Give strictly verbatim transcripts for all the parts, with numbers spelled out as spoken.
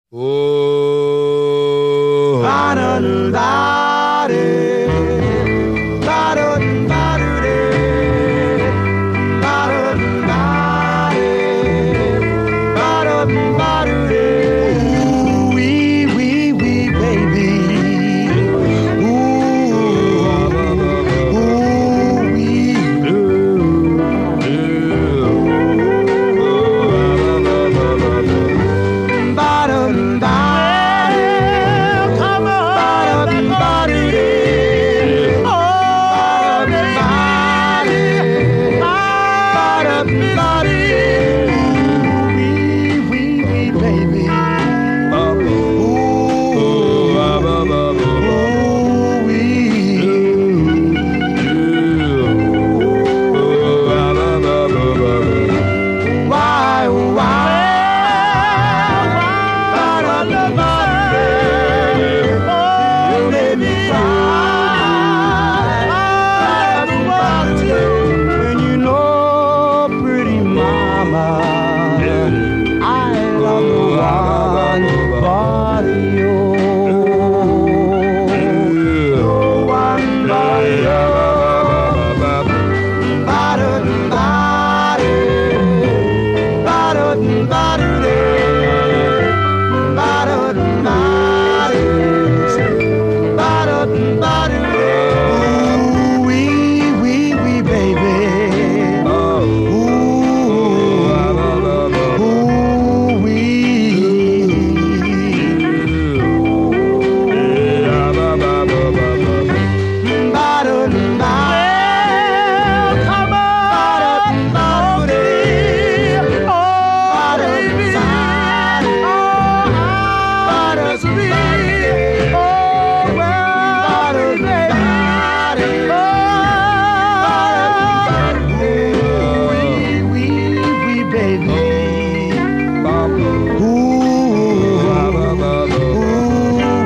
Oh, Ooh, wee, wee, wee, baby. Ooh, ooh, wee. Well, come on, everybody. Oh, everybody. Ooh, wee, wee, wee, baby. Ooh, ooh, wee. Why, why? When you know, pretty mama, I love the one but you. No one but you. Ba-da-da-da-da. Ba-da-da-da-da. Ooh, wee, wee, wee, baby. Ooh, ooh, wee. Well, come on, baby. Oh, baby. Oh, sweet. Oh, well, baby. Oh, wee, wee, wee, baby. Ooh, ooh,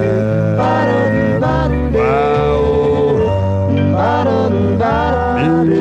wee.